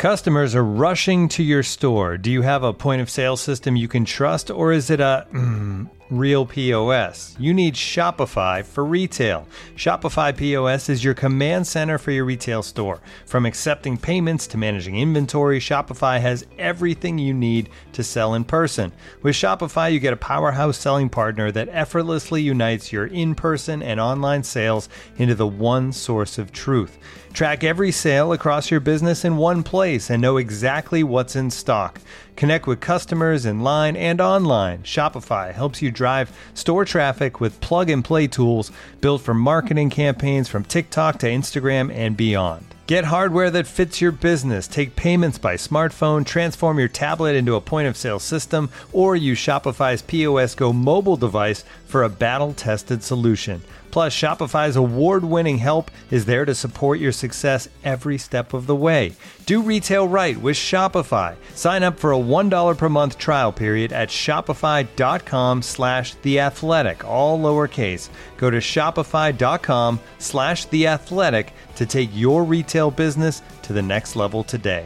Customers are rushing to your store. Do you have a point of sale system you can trust, or is it a real POS? You need Shopify for retail. Shopify POS is your command center for your retail store. From accepting payments to managing inventory, Shopify has everything you need to sell in person. With Shopify, you get a powerhouse selling partner that effortlessly unites your in-person and online sales into the one source of truth. Track every sale across your business in one place and know exactly what's in stock. Connect with customers in line and online. Shopify helps you drive store traffic with plug-and-play tools built for marketing campaigns from TikTok to Instagram and beyond. Get hardware that fits your business. Take payments by smartphone, transform your tablet into a point-of-sale system, or use Shopify's POS Go mobile device for a battle-tested solution. Plus, Shopify's award-winning help is there to support your success every step of the way. Do retail right with Shopify. Sign up for a $1 per month trial period at shopify.com/theathletic, all lowercase. Go to shopify.com/theathletic to take your retail business to the next level today.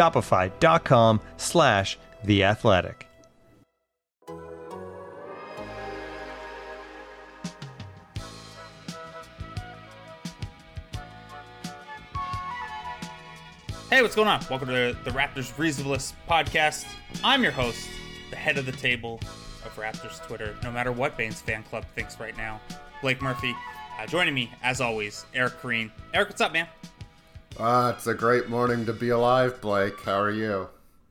Shopify.com/theathletic. Hey, what's going on? Welcome to the Raptors Reasonableness Podcast. I'm your host, the head of the table of Raptors Twitter, no matter what Baines fan club thinks right now, Blake Murphy. Joining me, as always, Eric Green. Eric, what's up, man? It's a great morning to be alive, Blake. How are you?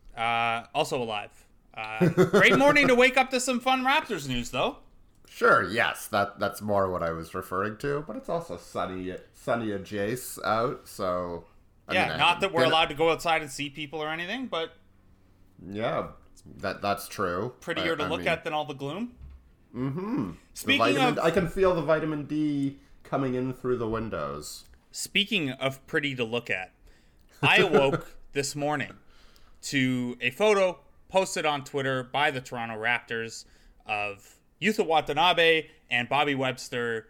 Also alive. Great morning to wake up to some fun Raptors news, though. Sure, yes, that's more what I was referring to, but it's also sunny Jace out, so... Not that we're allowed to go outside and see people or anything, but... Yeah, that's true. Prettier to look at than all the gloom. Mm-hmm. Speaking of... I can feel the vitamin D coming in through the windows. Speaking of pretty to look at, I awoke this morning to a photo posted on Twitter by the Toronto Raptors of Yuta Watanabe and Bobby Webster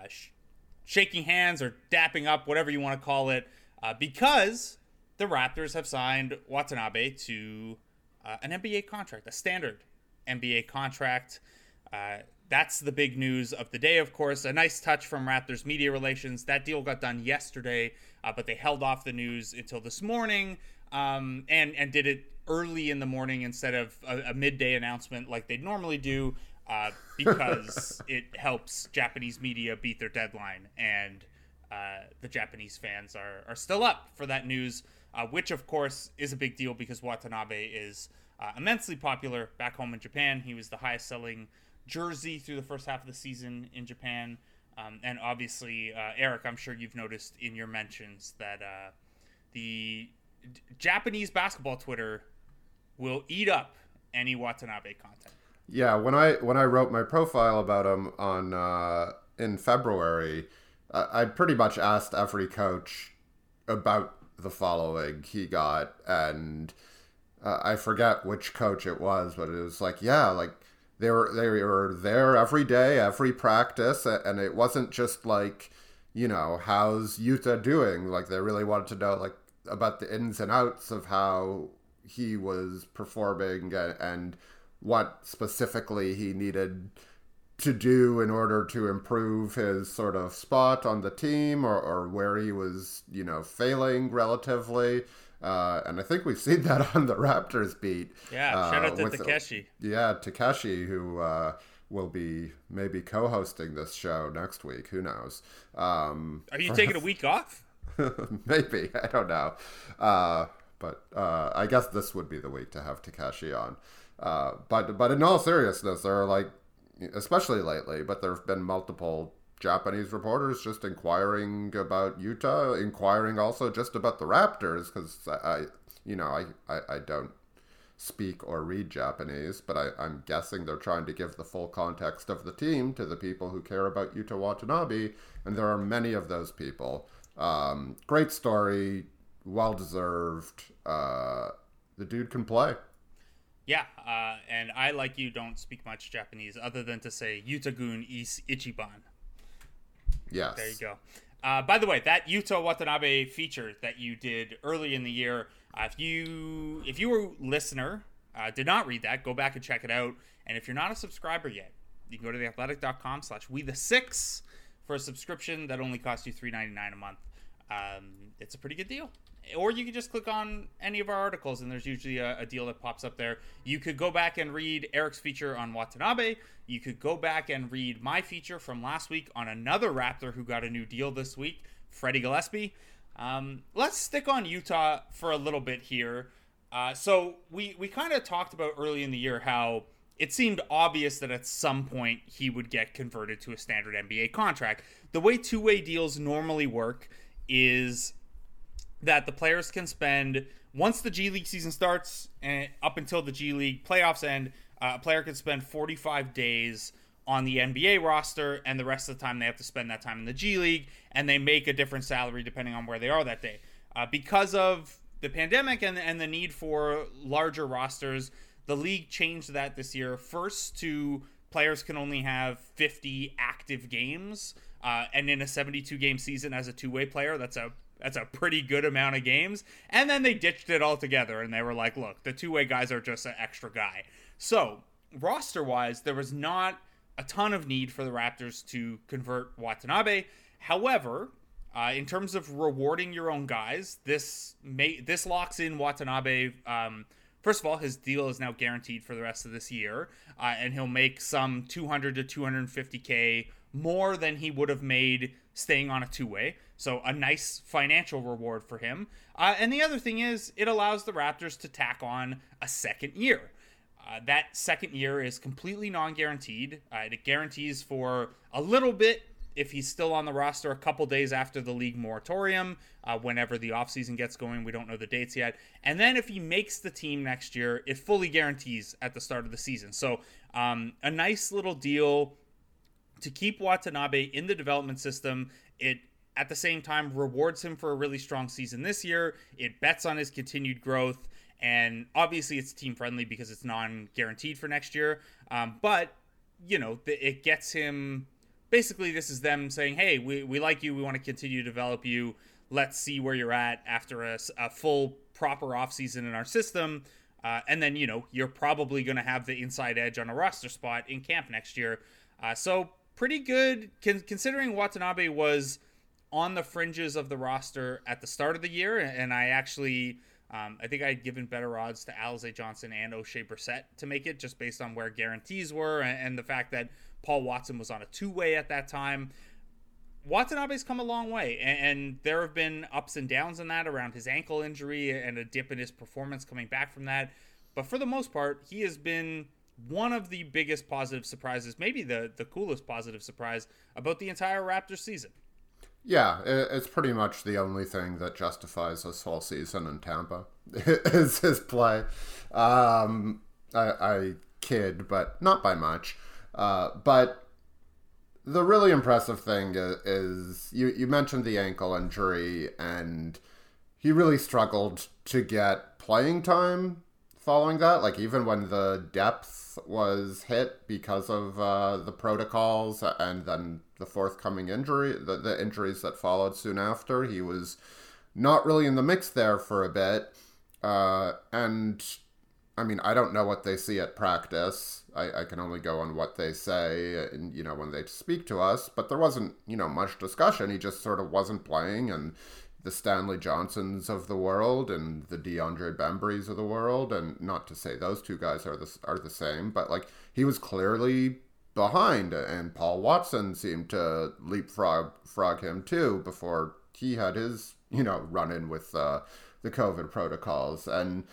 shaking hands or dapping up, whatever you want to call it, because the Raptors have signed Watanabe to an NBA contract, a standard NBA contract. That's the big news of the day, of course. A nice touch from Raptors media relations. That deal got done yesterday, but they held off the news until this morning and did it early in the morning instead of a midday announcement like they normally do because it helps Japanese media beat their deadline. And the Japanese fans are still up for that news, which, of course, is a big deal because Watanabe is immensely popular back home in Japan. He was the highest-selling jersey through the first half of the season in Japan. And obviously, Eric, I'm sure you've noticed in your mentions that the Japanese basketball Twitter will eat up any Watanabe content. Yeah, when I wrote my profile about him in February, I pretty much asked every coach about the following he got, and I forget which coach it was, but it was like, yeah, like they were there every day, every practice, and it wasn't just like, you know, how's Yuta doing? Like they really wanted to know like about the ins and outs of how he was performing and what specifically he needed to do in order to improve his sort of spot on the team or where he was, you know, failing relatively. And I think we've seen that on the Raptors beat. Yeah, shout out to Takeshi. Yeah, Takeshi, who will be maybe co-hosting this show next week. Who knows? Are you taking a week off? Maybe. I don't know. But I guess this would be the week to have Takeshi on. But in all seriousness, there are like, especially lately, but there have been multiple Japanese reporters just inquiring about Yuta, inquiring also just about the Raptors, because I don't speak or read Japanese, but I'm guessing they're trying to give the full context of the team to the people who care about Yuta Watanabe, and there are many of those people. Great story, well-deserved. The dude can play. Yeah, and I, like you, don't speak much Japanese other than to say Yuta-gun is Ichiban. Yes. There you go. By the way, that Yuta Watanabe feature that you did early in the year, if you were a listener, did not read that, go back and check it out. And if you're not a subscriber yet, you can go to theathletic.com/we6 for a subscription that only costs you $3.99 a month. It's a pretty good deal. Or you could just click on any of our articles, and there's usually a deal that pops up there. You could go back and read Eric's feature on Watanabe. You could go back and read my feature from last week on another Raptor who got a new deal this week, Freddie Gillespie. Let's stick on Utah for a little bit here. So we kind of talked about early in the year how it seemed obvious that at some point he would get converted to a standard NBA contract. The way two-way deals normally work is that the players can spend, once the G League season starts and up until the G League playoffs end, a player can spend 45 days on the NBA roster, and the rest of the time they have to spend that time in the G League, and they make a different salary depending on where they are that day. Because of the pandemic and the need for larger rosters, the league changed that this year. First to players can only have 50 active games, and in a 72-game season as a two-way player, that's a pretty good amount of games. And then they ditched it altogether, and they were like, look, the two-way guys are just an extra guy. So, roster-wise, there was not a ton of need for the Raptors to convert Watanabe. However, in terms of rewarding your own guys, this locks in Watanabe. First of all, his deal is now guaranteed for the rest of this year, and he'll make some $200 to $250K more than he would have made staying on a two-way. So a nice financial reward for him. And the other thing is it allows the Raptors to tack on a second year. That second year is completely non-guaranteed. It guarantees for a little bit if he's still on the roster a couple days after the league moratorium, whenever the offseason gets going. We don't know the dates yet. And then if he makes the team next year, it fully guarantees at the start of the season. So a nice little deal to keep Watanabe in the development system. It, at the same time, rewards him for a really strong season this year. It bets on his continued growth. And obviously it's team friendly because it's non-guaranteed for next year. But, you know, it gets him... Basically, this is them saying, hey, we like you. We want to continue to develop you. Let's see where you're at after a full, proper offseason in our system. And then, you know, you're probably going to have the inside edge on a roster spot in camp next year. So pretty good, considering Watanabe was on the fringes of the roster at the start of the year. And I actually... I think I had given better odds to Alize Johnson and O'Shea Brissett to make it, just based on where guarantees were and the fact that Paul Watson was on a two-way at that time. Watanabe's come a long way, and there have been ups and downs in that around his ankle injury and a dip in his performance coming back from that. But for the most part, he has been one of the biggest positive surprises, maybe the coolest positive surprise about the entire Raptors season. Yeah, it's pretty much the only thing that justifies this whole season in Tampa is his play. I kid, but not by much. But the really impressive thing is you mentioned the ankle injury, and he really struggled to get playing time following that. Like, even when the depth was hit because of the protocols and then the forthcoming injury, the injuries that followed soon after, he was not really in the mix there for a bit. And I mean, I don't know what they see at practice. I can only go on what they say, and, you know, when they speak to us, but there wasn't, you know, much discussion. He just sort of wasn't playing, and the Stanley Johnsons of the world and the DeAndre Bembrys of the world, and not to say those two guys are the same, but like, he was clearly behind, and Paul Watson seemed to leapfrog him too before he had his, you know, run-in with the COVID protocols. And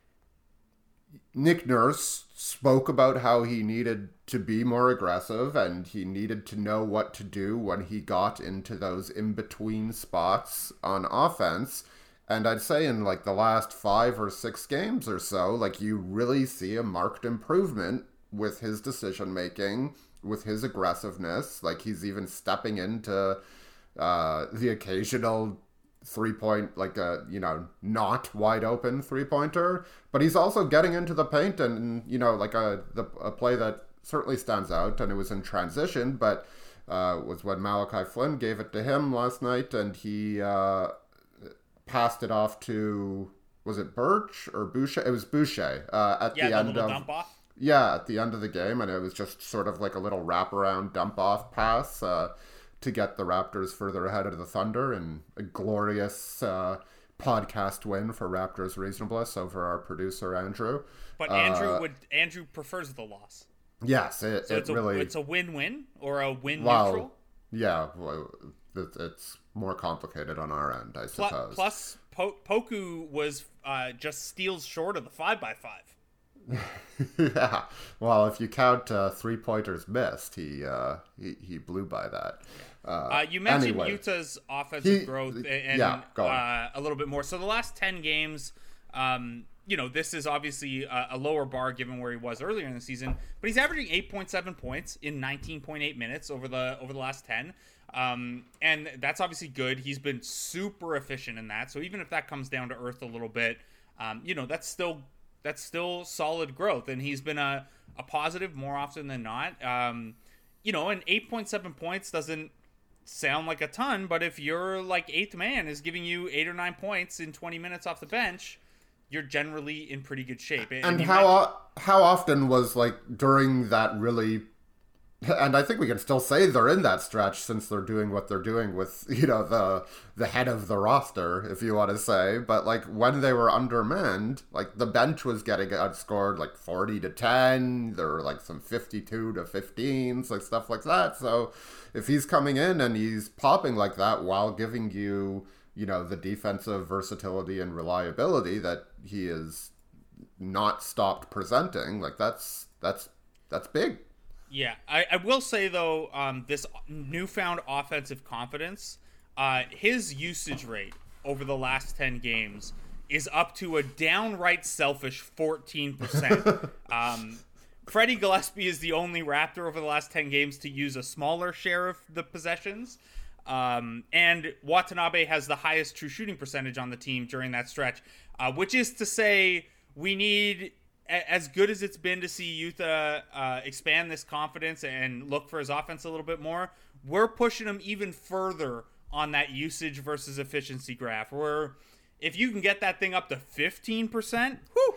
Nick Nurse spoke about how he needed to be more aggressive, and he needed to know what to do when he got into those in-between spots on offense. And I'd say in like the last 5 or 6 games or so, like, you really see a marked improvement with his decision-making, with his aggressiveness. Like, he's even stepping into the occasional three-point, like a, you know, not wide open three-pointer, but he's also getting into the paint, and, you know, like a play that certainly stands out, and it was in transition, but was when Malachi Flynn gave it to him last night, and he passed it off to, was it Birch or Boucher? It was Boucher at the end of dump off. Yeah, at the end of the game, and it was just sort of like a little wraparound dump-off pass to get the Raptors further ahead of the Thunder, and a glorious podcast win for Raptors Reasonableness over our producer, Andrew. But Andrew prefers the loss. Yes, it's a win-win or a win-neutral? Yeah, well, it's more complicated on our end, I suppose. Plus, Poku was just steals short of the 5x5. Yeah, well, if you count 3-pointers missed, he blew by that. You mentioned anyway, Utah's offensive growth and go on. A little bit more. So the last 10 games, this is obviously a lower bar given where he was earlier in the season, but he's averaging 8.7 points in 19.8 minutes over the last 10. And that's obviously good. He's been super efficient in that. So even if that comes down to earth a little bit, that's still solid growth, and he's been a positive more often than not. And 8.7 points doesn't sound like a ton, but if your eighth man is giving you 8 or 9 points in 20 minutes off the bench, you're generally in pretty good shape. And how often was during that really, and I think we can still say they're in that stretch since they're doing what they're doing with the head of the roster, if you want to say. But when they were undermanned, the bench was getting outscored 40-10. There were some 52-15s, stuff like that. So if he's coming in and he's popping like that while giving you the defensive versatility and reliability that he is not stopped presenting, that's big. Yeah, I will say, though, this newfound offensive confidence, his usage rate over the last 10 games is up to a downright selfish 14%. Freddie Gillespie is the only Raptor over the last 10 games to use a smaller share of the possessions. And Watanabe has the highest true shooting percentage on the team during that stretch, which is to say we need, as good as it's been to see Utah expand this confidence and look for his offense a little bit more, we're pushing him even further on that usage versus efficiency graph, where if you can get that thing up to 15%,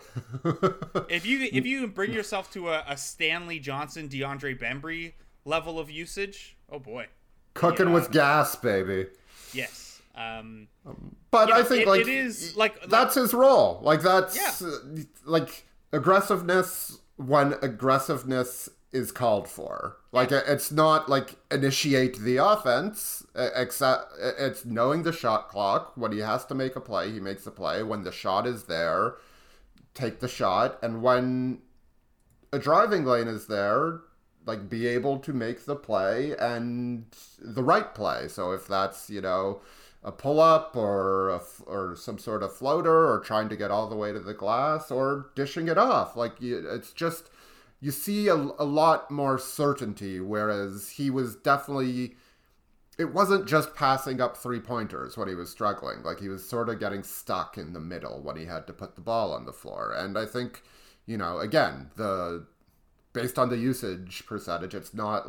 if you can bring yourself to a Stanley Johnson, DeAndre Bembry level of usage, oh boy. Cooking with gas, baby. Yes. But I think it is that's his role. That's aggressiveness when aggressiveness is called for. It's not initiate the offense, except it's knowing the shot clock. When he has to make a play, he makes a play. When the shot is there, take the shot. And when a driving lane is there, be able to make the play and the right play. So if that's, a pull-up or some sort of floater or trying to get all the way to the glass or dishing it off. It's just, you see a lot more certainty, whereas he was definitely, it wasn't just passing up 3-pointers when he was struggling. He was sort of getting stuck in the middle when he had to put the ball on the floor. And I think, again, based on the usage percentage, it's not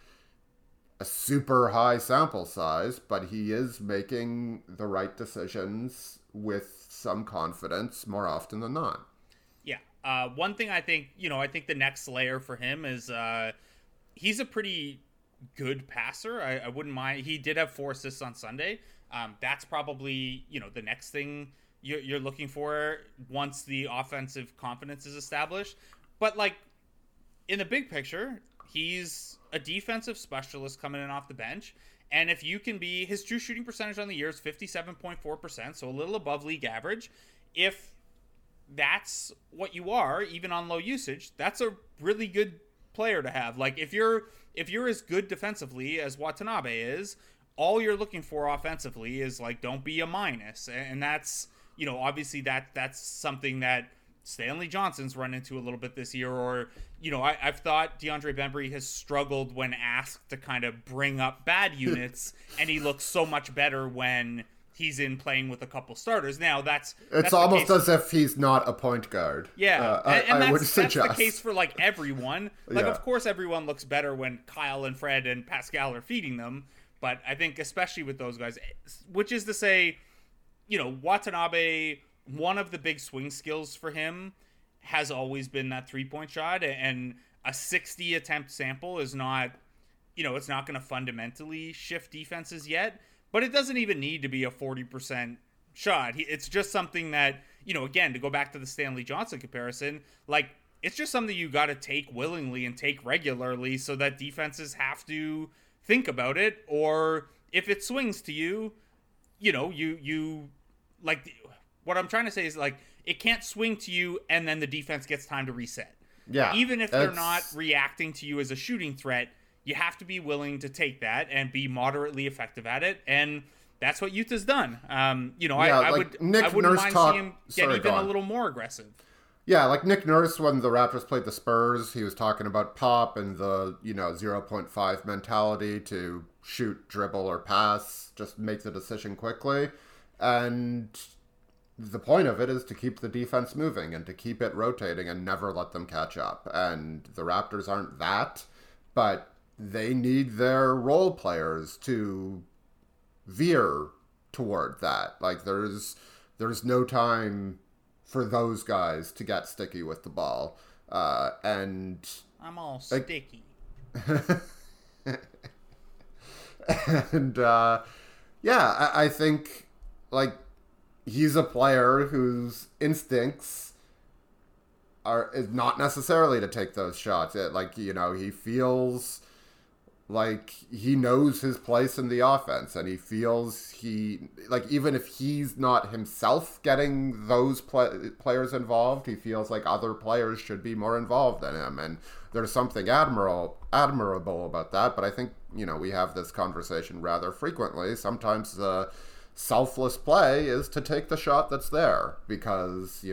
a super high sample size, but he is making the right decisions with some confidence more often than not. Yeah. One thing I think the next layer for him is he's a pretty good passer. I wouldn't mind. He did have 4 assists on Sunday. That's probably, the next thing you're looking for once the offensive confidence is established. But in the big picture, he's a defensive specialist coming in off the bench. And if you can be, his true shooting percentage on the year is 57.4%, so a little above league average. If that's what you are, even on low usage, that's a really good player to have. If you're as good defensively as Watanabe is, all you're looking for offensively is don't be a minus. And that's, obviously that's something that Stanley Johnson's run into a little bit this year, or, I've thought DeAndre Bembry has struggled when asked to kind of bring up bad units, and he looks so much better when he's in playing with a couple starters. Now that's almost as if he's not a point guard. Yeah, I would suggest that's the case for like everyone. Like, Yeah. of course, everyone looks better when Kyle and Fred and Pascal are feeding them. But I think especially with those guys, which is to say, Watanabe, one of the big swing skills for him has always been that 3-point shot, and a 60 attempt sample is not, it's not going to fundamentally shift defenses yet. But it doesn't even need to be a 40% shot. It's just something that, again, to go back to the Stanley Johnson comparison, like, it's just something you got to take willingly and take regularly so that defenses have to think about it. Or if it swings to you, you like, what I'm trying to say is, like, it can't swing to you and then the defense gets time to reset. Yeah. Even if they're not reacting to you as a shooting threat, you have to be willing to take that and be moderately effective at it, and that's what Utah's done. I wouldn't mind seeing him get even a little more aggressive. Yeah, like Nick Nurse, when the Raptors played the Spurs, he was talking about pop and the 0.5 mentality to shoot, dribble, or pass, just make the decision quickly, and the point of it is to keep the defense moving and to keep it rotating and never let them catch up. And the Raptors aren't that, but they need their role players to veer toward that. Like, there's no time for those guys to get sticky with the ball. And I'm all sticky. And I think, like, he's a player whose instincts is not necessarily to take those shots. He feels like he knows his place in the offense, and he feels even if he's not himself getting those players involved, he feels like other players should be more involved than him. And there's something admirable about that. But I think, we have this conversation rather frequently. Sometimes the selfless play is to take the shot that's there, because,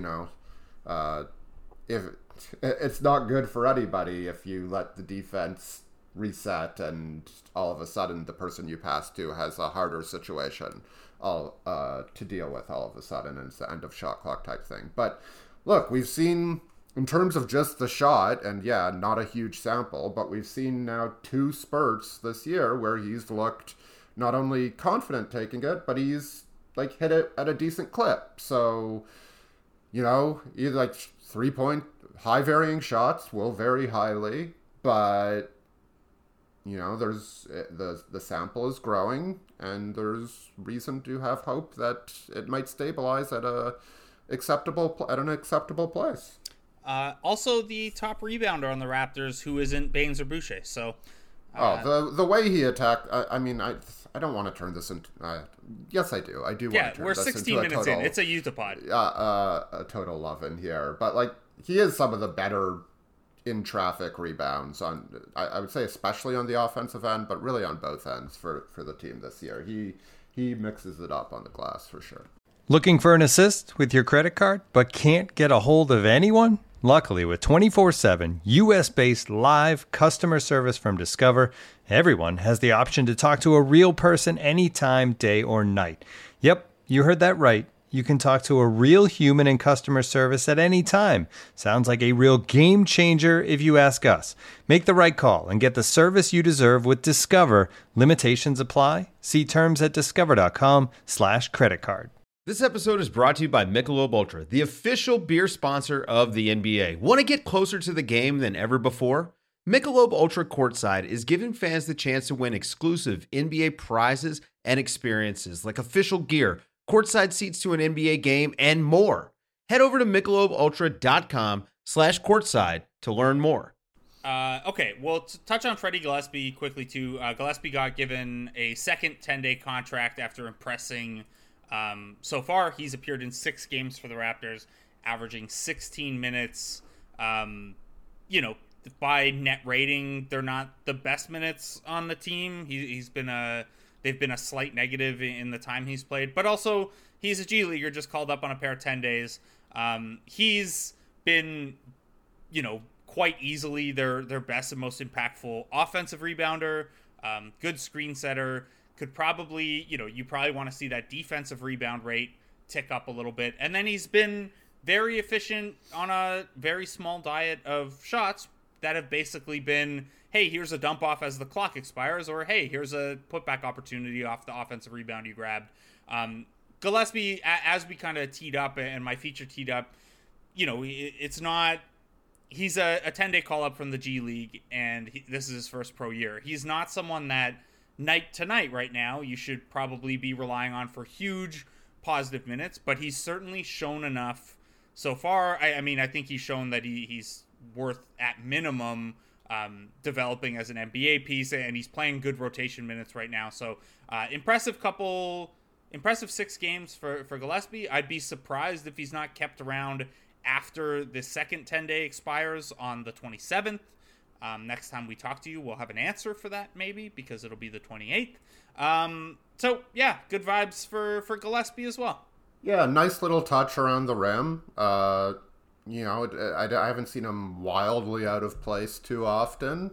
if it's not good for anybody if you let the defense reset and all of a sudden the person you pass to has a harder situation to deal with all of a sudden, and it's the end of shot clock type thing. But look, we've seen, in terms of just the shot, and yeah, not a huge sample, but we've seen now 2 spurts this year where he's looked not only confident taking it, but he's like hit it at a decent clip. So, either like 3-point high varying shots will vary highly, but there's the sample is growing, and there's reason to have hope that it might stabilize at an acceptable place. Also, the top rebounder on the Raptors, who isn't Baines or Boucher. So, the way he attacked. I don't want to turn this into. Yes, I do. I do. Yeah, want to turn we're this 16 into minutes total, in. It's a Utah pod. A total love in here, but like, he is some of the better in traffic rebounds on, I would say, especially on the offensive end, but really on both ends for the team this year. He mixes it up on the glass for sure. Looking for an assist with your credit card, but can't get a hold of anyone? Luckily, with 24/7 U.S.-based live customer service from Discover, everyone has the option to talk to a real person anytime, day or night. Yep, you heard that right. You can talk to a real human in customer service at any time. Sounds like a real game changer if you ask us. Make the right call and get the service you deserve with Discover. Limitations apply. See terms at discover.com/creditcard. This episode is brought to you by Michelob Ultra, the official beer sponsor of the NBA. Want to get closer to the game than ever before? Michelob Ultra Courtside is giving fans the chance to win exclusive NBA prizes and experiences like official gear, courtside seats to an NBA game, and more. Head over to MichelobUltra.com/courtside to learn more. Okay, well, to touch on Freddie Gillespie quickly, too. Gillespie got given a second 10-day contract after impressing. So far, he's appeared in 6 games for the Raptors, averaging 16 minutes. By net rating, they're not the best minutes on the team. They've been a slight negative in the time he's played, but also he's a G Leaguer just called up on a pair of 10 days. He's been, quite easily their best and most impactful offensive rebounder, good screen setter, could probably, you probably want to see that defensive rebound rate tick up a little bit. And then he's been very efficient on a very small diet of shots that have basically been, hey, here's a dump off as the clock expires, or hey, here's a putback opportunity off the offensive rebound you grabbed. Gillespie, as we kind of teed up and my feature teed up, it's not, he's a 10-day call-up from the G League, and this is his first pro year. He's not someone that night to night right now you should probably be relying on for huge positive minutes, but he's certainly shown enough so far. I mean, I think he's shown that he's worth, at minimum, developing as an NBA piece, and he's playing good rotation minutes right now. So impressive 6 games for Gillespie. I'd be surprised if he's not kept around after the second 10-day expires on the 27th. Next time we talk to you, we'll have an answer for that, maybe, because it'll be the 28th. So, yeah, good vibes for Gillespie as well. Yeah, nice little touch around the rim. I haven't seen him wildly out of place too often.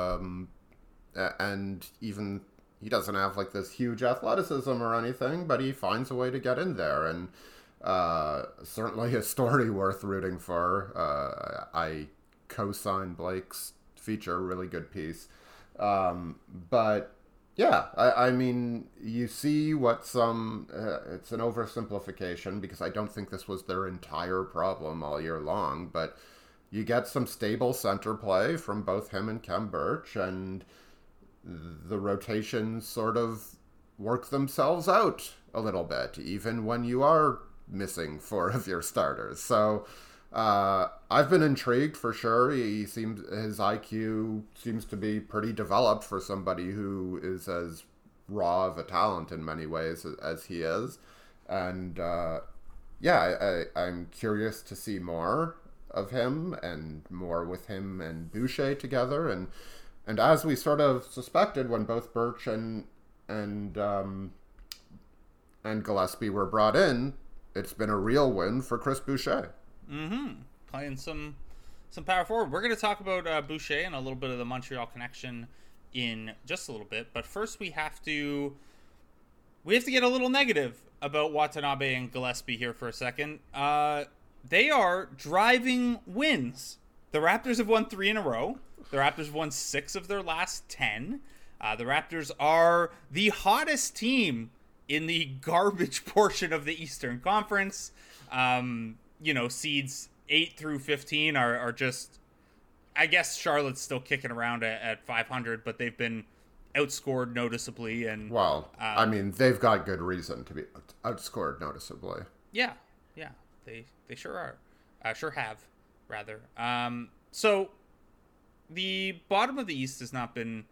And even he doesn't have like this huge athleticism or anything, but he finds a way to get in there. And certainly a story worth rooting for. I co-signed Blake's feature, really good piece. But yeah, I mean, you see what it's an oversimplification because I don't think this was their entire problem all year long, but you get some stable center play from both him and Khem Birch, and the rotations sort of work themselves out a little bit, even when you are missing 4 of your starters. So I've been intrigued for sure. His IQ seems to be pretty developed for somebody who is as raw of a talent in many ways as he is. And I'm curious to see more of him and more with him and Boucher together. And as we sort of suspected when both Birch and Gillespie were brought in, it's been a real win for Chris Boucher. Playing some power forward. We're going to talk about Boucher and a little bit of the Montreal connection in just a little bit. But first we have to get a little negative about Watanabe and Gillespie here for a second. They are driving wins. The Raptors have won 3 in a row. The Raptors have won 6 of their last 10. The Raptors are the hottest team in the garbage portion of the Eastern Conference. Seeds 8 through 15 are just, I guess Charlotte's still kicking around at 500, but they've been outscored noticeably. And I mean, they've got good reason to be outscored noticeably. Yeah, they sure are. Sure have, rather. So the bottom of the East has not been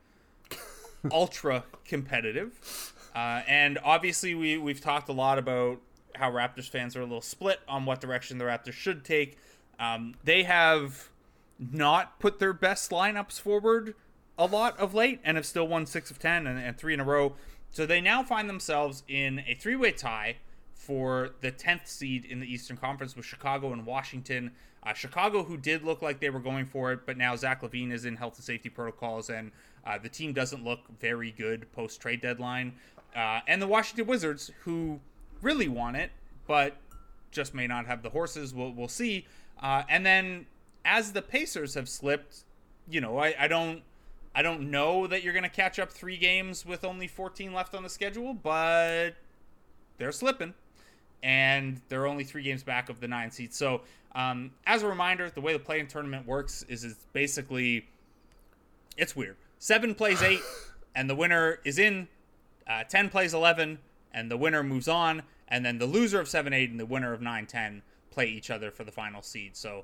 ultra competitive. And obviously we've talked a lot about how Raptors fans are a little split on what direction the Raptors should take. They have not put their best lineups forward a lot of late and have still won 6 of 10 and 3 in a row. So they now find themselves in a 3-way tie for the 10th seed in the Eastern Conference with Chicago and Washington. Chicago, who did look like they were going for it, but now Zach LaVine is in health and safety protocols, and the team doesn't look very good post-trade deadline. And the Washington Wizards, who really want it, but just may not have the horses. We'll see. And then as the Pacers have slipped, I don't know that you're going to catch up 3 games with only 14 left on the schedule, but they're slipping. And they're only 3 games back of the 9 seed. So as a reminder, the way the play-in tournament works is it's basically, it's weird. 7 plays 8, and the winner is in. 10 plays 11, and the winner moves on. And then the loser of 7-8 and the winner of 9-10 play each other for the final seed. So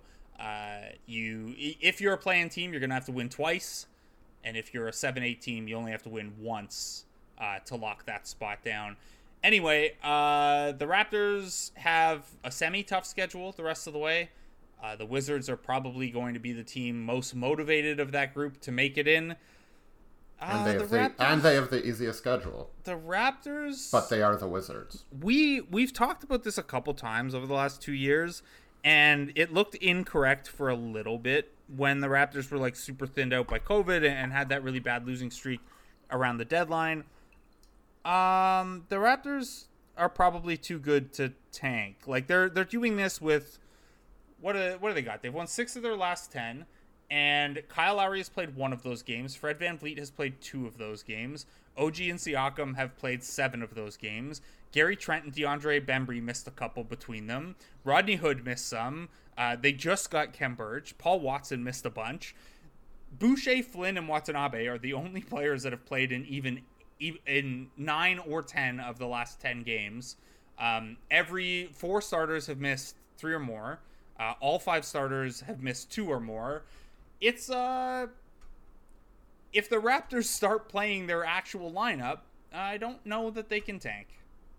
if you're a play-in team, you're going to have to win twice. And if you're a 7-8 team, you only have to win once to lock that spot down. Anyway, the Raptors have a semi-tough schedule the rest of the way. The Wizards are probably going to be the team most motivated of that group to make it in. And they have the easiest schedule. The Raptors... But they are the Wizards. We've talked about this a couple times over the last 2 years, and it looked incorrect for a little bit when the Raptors were super thinned out by COVID and had that really bad losing streak around the deadline. The Raptors are probably too good to tank. Like they're doing this with what do they got? They've won 6 of their last 10, and Kyle Lowry has played 1 of those games. Fred VanVleet has played 2 of those games. OG and Siakam have played 7 of those games. Gary Trent and DeAndre Bembry missed a couple between them. Rodney Hood missed some. They just got Khem Birch. Paul Watson missed a bunch. Boucher, Flynn, and Watanabe are the only players that have played in 9 or 10 of the last 10 games. Every 4 starters have missed 3 or more. All 5 starters have missed 2 or more. It's if the Raptors start playing their actual lineup, I don't know that they can tank.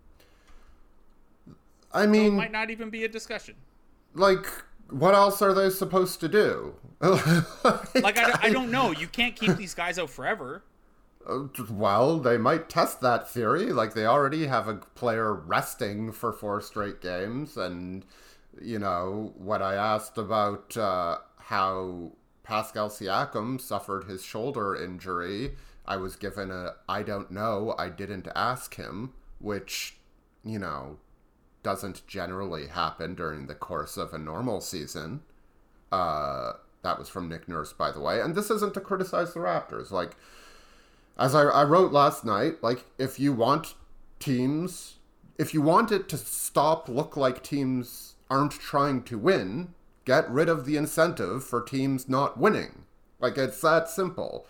I mean, so it might not even be a discussion. Like, what else are they supposed to do? I don't know. You can't keep these guys out forever. Well, they might test that theory. Like, they already have a player resting for 4 straight games. And, when I asked about how Pascal Siakam suffered his shoulder injury, I was given I don't know, I didn't ask him, which, doesn't generally happen during the course of a normal season. That was from Nick Nurse, by the way. And this isn't to criticize the Raptors. Like, as I wrote last night, like, if you want it to look like teams aren't trying to win, get rid of the incentive for teams not winning. Like, it's that simple.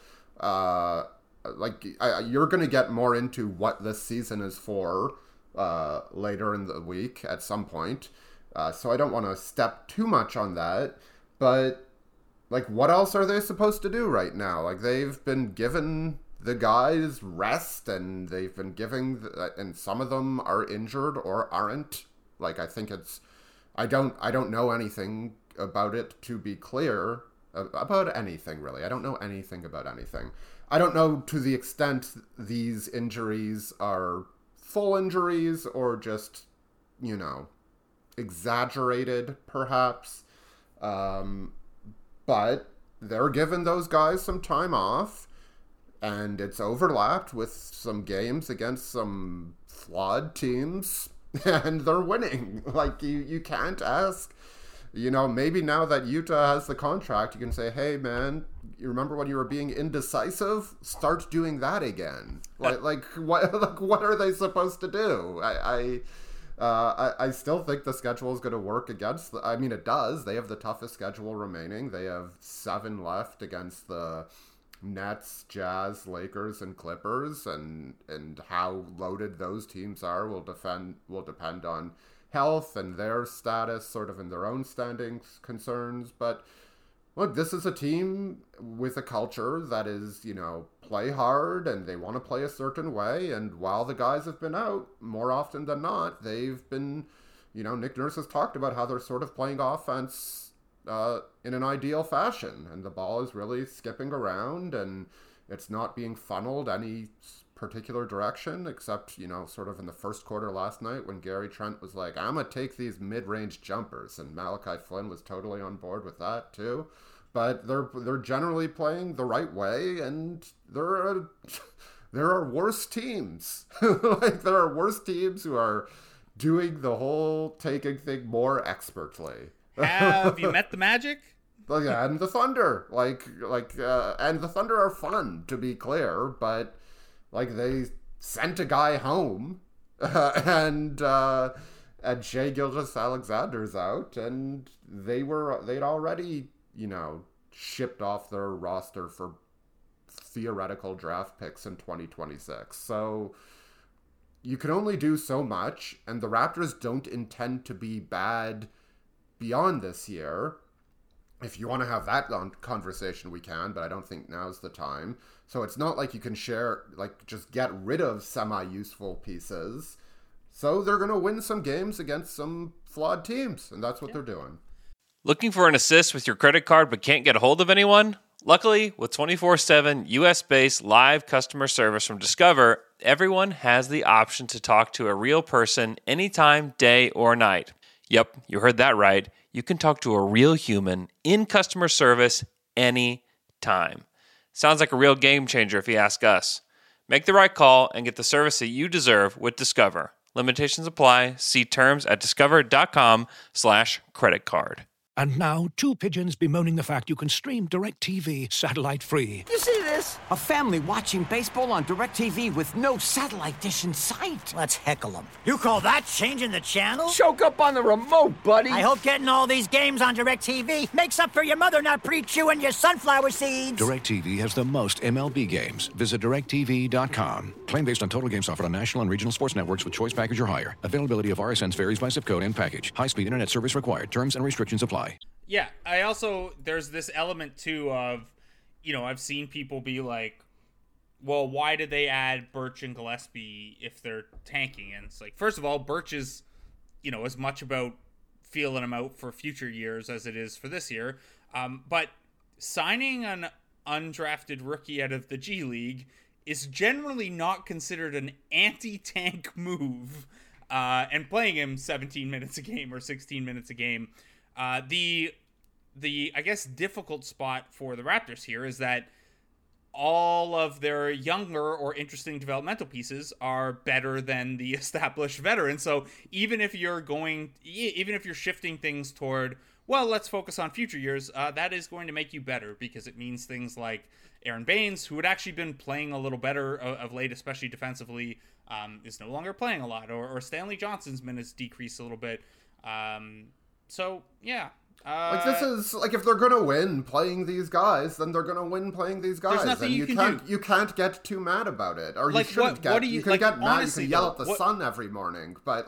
You're going to get more into what this season is for later in the week at some point. So I don't want to step too much on that. But, like, what else are they supposed to do right now? Like, they've been given the guys rest, and they've been and some of them are injured or aren't. Like, I think I don't know anything about it, to be clear, about anything, really. I don't know anything about anything. I don't know to the extent these injuries are full injuries or just, exaggerated, perhaps. But they're giving those guys some time off, and it's overlapped with some games against some flawed teams, and they're winning. Like, you can't ask, maybe now that Utah has the contract, you can say, hey, man, you remember when you were being indecisive? Start doing that again. What are they supposed to do? I still think the schedule is going to work against it does. They have the toughest schedule remaining. They have 7 left against the Nets, Jazz, Lakers, and Clippers, and how loaded those teams are will depend on health and their status, sort of in their own standings concerns. But look, this is a team with a culture that is, play hard, and they want to play a certain way. And while the guys have been out, more often than not, they've been, Nick Nurse has talked about how they're sort of playing offense in an ideal fashion, and the ball is really skipping around, and it's not being funneled any particular direction, except, sort of in the first quarter last night when Gary Trent was like, I'm going to take these mid-range jumpers, and Malachi Flynn was totally on board with that too. But they're generally playing the right way, and there are worse teams. Like, there are worse teams who are doing the whole taking thing more expertly. Have you met the Magic? And the Thunder, and the Thunder are fun, to be clear, but like, they sent a guy home, and Shai Gilgeous-Alexander's out, and they'd already, shipped off their roster for theoretical draft picks in 2026. So you can only do so much, and the Raptors don't intend to be bad beyond this year. If you want to have that conversation, we can, but I don't think now's the time. So it's not like you can just get rid of semi-useful pieces. So they're going to win some games against some flawed teams, and that's what they're doing. Looking for an assist with your credit card but can't get a hold of anyone? Luckily, with 24/7 US-based live customer service from Discover, everyone has the option to talk to a real person anytime, day or night. Yep, you heard that right. You can talk to a real human in customer service any time. Sounds like a real game changer if you ask us. Make the right call and get the service that you deserve with Discover. Limitations apply. See terms at discover.com/creditcard. And now, two pigeons bemoaning the fact you can stream DirecTV satellite-free. You see this? A family watching baseball on DirecTV with no satellite dish in sight. Let's heckle them. You call that changing the channel? Choke up on the remote, buddy. I hope getting all these games on DirecTV makes up for your mother not pre-chewing your sunflower seeds. DirecTV has the most MLB games. Visit DirecTV.com. Claim based on total games offered on national and regional sports networks with choice package or higher. Availability of RSNs varies by zip code and package. High-speed internet service required. Terms and restrictions apply. Yeah, there's this element too of, I've seen people be like, well, why did they add Birch and Gillespie if they're tanking? And it's like, first of all, Birch is, as much about feeling him out for future years as it is for this year. But signing an undrafted rookie out of the G League is generally not considered an anti-tank move, and playing him 17 minutes a game or 16 minutes a game. The I guess difficult spot for the Raptors here is that all of their younger or interesting developmental pieces are better than the established veterans. So even if you're shifting things toward, well, let's focus on future years, that is going to make you better, because it means things like Aaron Baines, who had actually been playing a little better of late, especially defensively, is no longer playing a lot, or Stanley Johnson's minutes decreased a little bit. So, yeah. This is, if they're going to win playing these guys, then they're going to win playing these guys. There's nothing and you can do. You can't get too mad about it. Or you shouldn't get. You can get mad, honestly, you can yell at the sun every morning. But,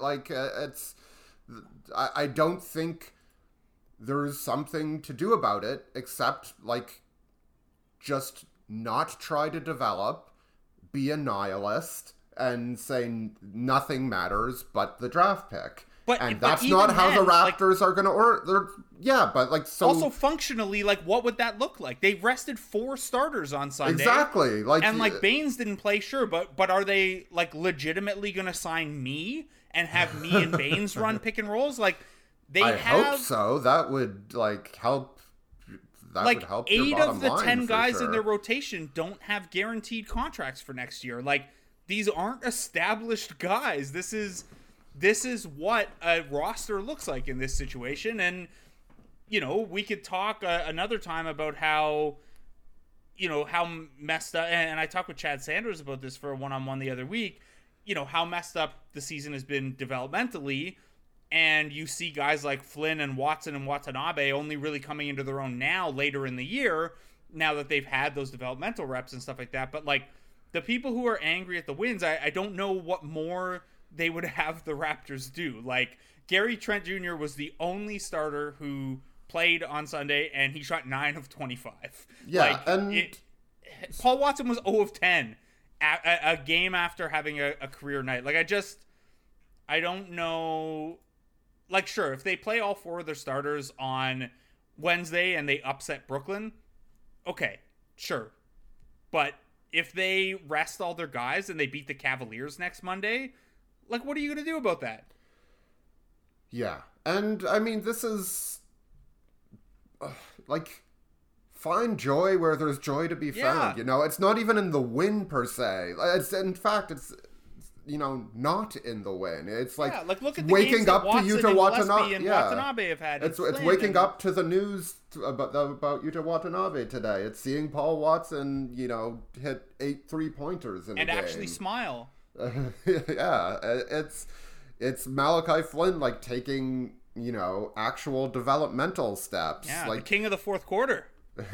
I don't think there's something to do about it, except, just not try to develop, be a nihilist, and say nothing matters but the draft pick. And that's not how the Raptors are going to... Also, functionally, what would that look like? They rested 4 starters on Sunday. Exactly. Baines didn't play, sure, but are they, legitimately going to sign me and have me and Baines run pick and rolls? I hope so. That would, help... That would help 8 of the 10 guys sure. in their rotation don't have guaranteed contracts for next year. These aren't established guys. This is what a roster looks like in this situation. And, we could talk another time about how messed up, and I talked with Chad Sanders about this for a one-on-one the other week, how messed up the season has been developmentally. And you see guys like Flynn and Watson and Watanabe only really coming into their own now, later in the year, now that they've had those developmental reps and stuff like that. But, the people who are angry at the wins, I don't know what more they would have the Raptors do. Gary Trent Jr. was the only starter who played on Sunday, and he shot 9 of 25. Yeah, Paul Watson was 0 of 10 a game after having a career night. I don't know. Sure, if they play all 4 of their starters on Wednesday and they upset Brooklyn, okay, sure. But if they rest all their guys and they beat the Cavaliers next Monday, what are you going to do about that? Yeah. And, this is, find joy where there's joy to be found, It's not even in the win, per se. In fact, it's not in the win. It's look at the waking up to Yuta Watanabe. And Watanabe have had. It's waking up to the news about Yuta Watanabe today. It's seeing Paul Watson, hit 8 3-pointers in a game. And actually smile. Yeah, it's Malachi Flynn taking actual developmental steps. Yeah, the king of the fourth quarter.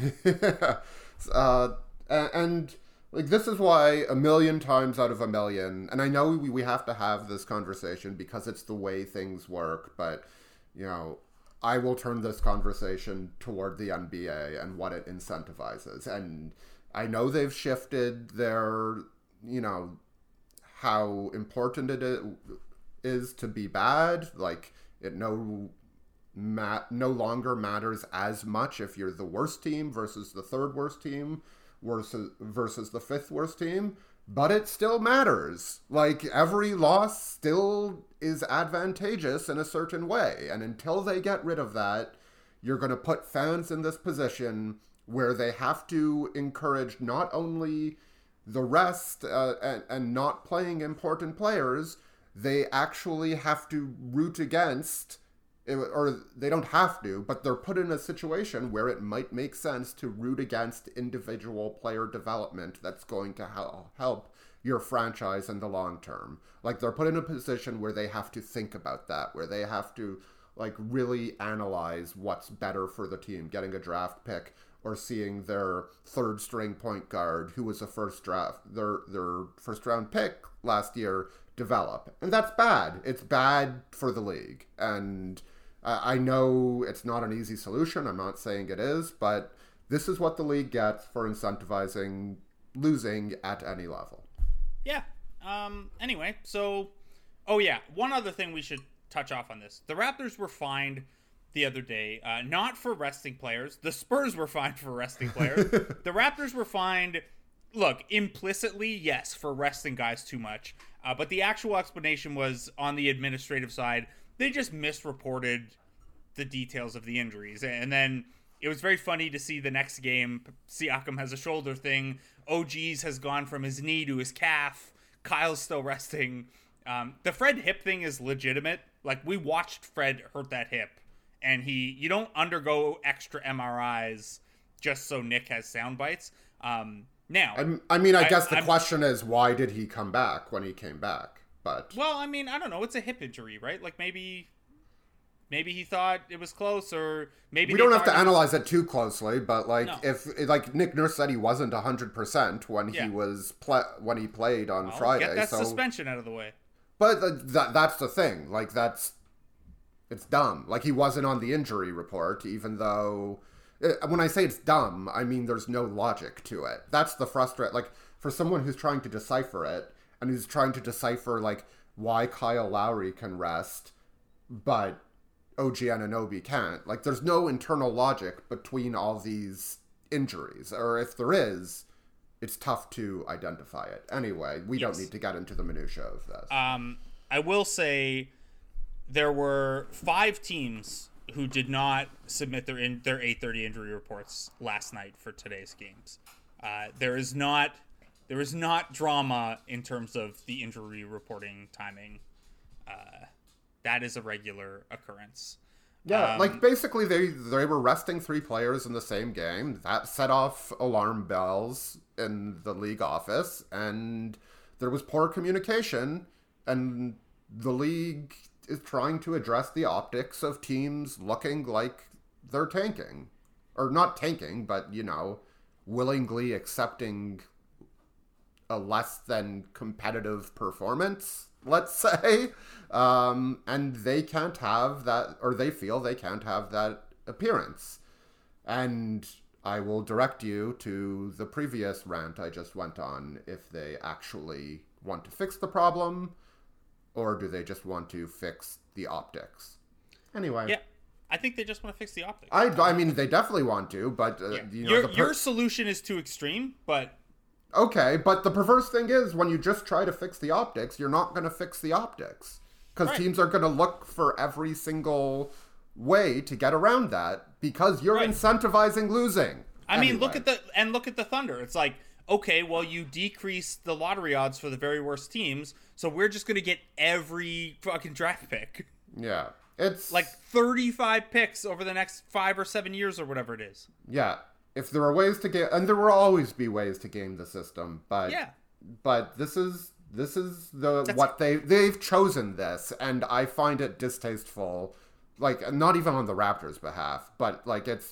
And this is why a million times out of a million, and I know we have to have this conversation because it's the way things work, but I will turn this conversation toward the NBA and what it incentivizes. And I know they've shifted their how important it is to be bad. It no longer matters as much if you're the worst team versus the third worst team versus the fifth worst team, but it still matters. Every loss still is advantageous in a certain way, and until they get rid of that, you're going to put fans in this position where they have to encourage not only the rest and not playing important players, they actually have to root against, or they don't have to, but they're put in a situation where it might make sense to root against individual player development that's going to help your franchise in the long term. Like, they're put in a position where they have to think about that, where they have to like really analyze what's better for the team, getting a draft pick or seeing their third string point guard, who was their first round pick last year, develop. And that's bad. It's bad for the league. And I know it's not an easy solution. I'm not saying it is, but this is what the league gets for incentivizing losing at any level. Yeah. Anyway, so, oh yeah, one other thing we should touch off on this. The Raptors were fined the other day, not for resting players. The Spurs were fined for resting players. The Raptors were fined, look, implicitly, yes, for resting guys too much. But the actual explanation was on the administrative side. They just misreported the details of the injuries. And then it was very funny to see the next game, Siakam has a shoulder thing. OG's has gone from his knee to his calf. Kyle's still resting. The Fred hip thing is legitimate. Like, we watched Fred hurt that hip. And you don't undergo extra MRIs just so Nick has sound bites. Now, I guess the question is, why did he come back when he came back? But well, I mean, I don't know. It's a hip injury, right? Like, maybe he thought it was close, or maybe we don't have to analyze it too closely. But like, if like Nick Nurse said, he wasn't 100% when he was when he played on Friday. Get that suspension out of the way. But that's the thing. Like, it's dumb. Like, he wasn't on the injury report, even though, when I say it's dumb, I mean there's no logic to it. That's the frustrate. Like, for someone who's trying to decipher it, and who's trying to decipher, like, why Kyle Lowry can rest, but OG Anunoby can't. Like, there's no internal logic between all these injuries. Or if there is, it's tough to identify it. Anyway, we don't need to get into the minutia of this. I will say there were 5 teams who did not submit their 8:30 injury reports last night for today's games. There is not drama in terms of the injury reporting timing. That is a regular occurrence. Yeah, like, basically they were resting 3 players in the same game. That set off alarm bells in the league office, and there was poor communication, and the league is trying to address the optics of teams looking like they're tanking. Or not tanking, but, willingly accepting a less than competitive performance, let's say. And they can't have that, or they feel they can't have that appearance. And I will direct you to the previous rant I just went on, if they actually want to fix the problem, or do they just want to fix the optics? Anyway. Yeah, I think they just want to fix the optics. I mean, they definitely want to, but... your solution is too extreme, but... Okay, but the perverse thing is, when you just try to fix the optics, you're not going to fix the optics. Because teams are going to look for every single way to get around that, because you're incentivizing losing. I mean, look at the Thunder. It's like, okay, well, you decrease the lottery odds for the very worst teams, so we're just going to get every fucking draft pick. Yeah. It's like 35 picks over the next 5 or 7 years or whatever it is. Yeah. If there are ways to get, and there will always be ways to game the system, but this is they've chosen this, and I find it distasteful. Like, not even on the Raptors' behalf, but like, it's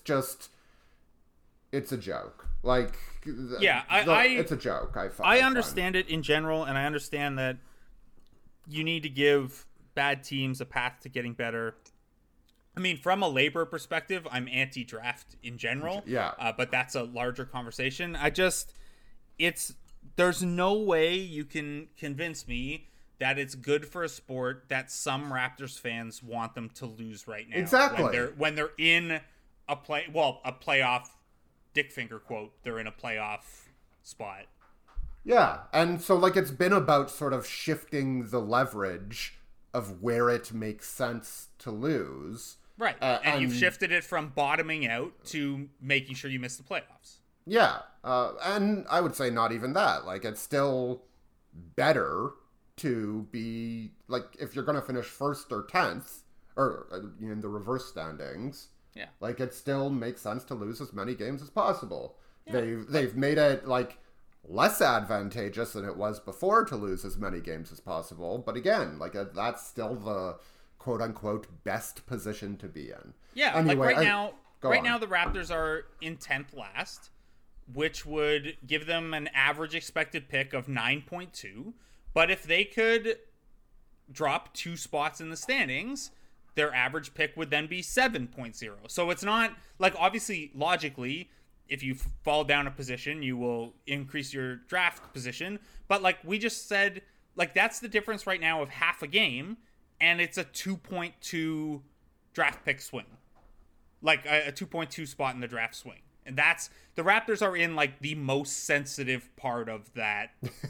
a joke. Like, it's a joke. I understand it in general, and I understand that you need to give bad teams a path to getting better. I mean, from a labor perspective, I'm anti-draft in general. Yeah. But that's a larger conversation. There's no way you can convince me that it's good for a sport that some Raptors fans want them to lose right now. Exactly. When they're in a playoff, dick finger quote, they're in a playoff spot. Yeah. And so, like, it's been about sort of shifting the leverage of where it makes sense to lose. Right, and you've shifted it from bottoming out to making sure you miss the playoffs. Yeah, and I would say not even that. Like, it's still better to be, like, if you're going to finish first or 10th, or in the reverse standings, Yeah. like, it still makes sense to lose as many games as possible. Yeah. They've made it, like, less advantageous than it was before to lose as many games as possible. But again, like, that's still the quote-unquote best position to be in. Yeah, anyway, like right now the Raptors are in 10th last, which would give them an average expected pick of 9.2. But if they could drop 2 spots in the standings, their average pick would then be 7.0. So it's not, like, obviously, logically, if you fall down a position, you will increase your draft position. But, like we just said, like, that's the difference right now of half a game, and it's a 2.2 draft pick swing. Like, a 2.2 spot in the draft swing. And that's, the Raptors are in, like, the most sensitive part of that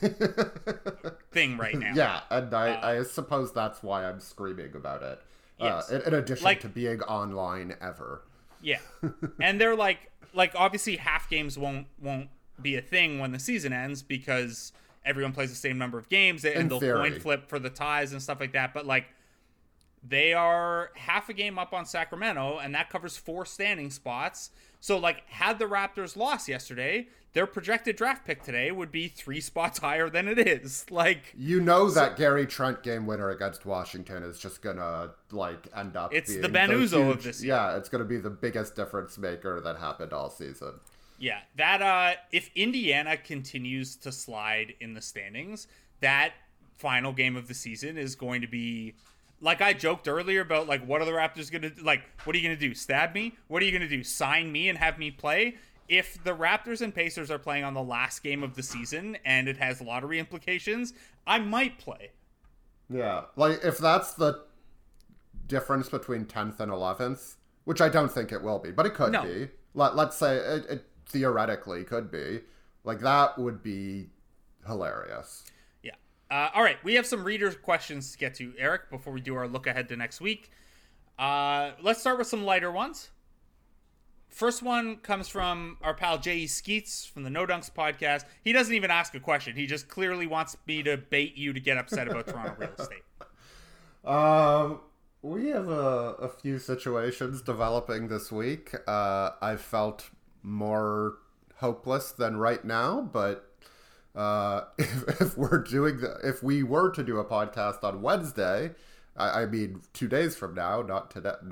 thing right now. Yeah, and I suppose that's why I'm screaming about it. Yes. In addition to being online ever. Yeah. And they're like obviously half games won't be a thing when the season ends because everyone plays the same number of games and they'll coin flip for the ties and stuff like that. But, like, they are half a game up on Sacramento, and that covers 4 standing spots. So, like, had the Raptors lost yesterday, their projected draft pick today would be 3 spots higher than it is. Like, that Gary Trent game winner against Washington is just gonna, like, end up it's being the Ben Uzo of this year. Yeah, it's gonna be the biggest difference maker that happened all season. Yeah, that if Indiana continues to slide in the standings, that final game of the season is going to be, like I joked earlier about, like, what are the Raptors going to do? Like, what are you going to do? Stab me? What are you going to do? Sign me and have me play? If the Raptors and Pacers are playing on the last game of the season and it has lottery implications, I might play. Yeah, like, if that's the difference between 10th and 11th, which I don't think it will be, but it could be. Let's say it theoretically could be. Like, that would be hilarious. All right, we have some reader questions to get to, Eric, before we do our look ahead to next week. Let's start with some lighter ones. First one comes from our pal J.E. Skeets from the No Dunks podcast. He doesn't even ask a question. He just clearly wants me to bait you to get upset about Toronto real estate. We have a few situations developing this week. I felt more hopeless than right now, but if we were to do a podcast on Wednesday, I mean 2 days from now, not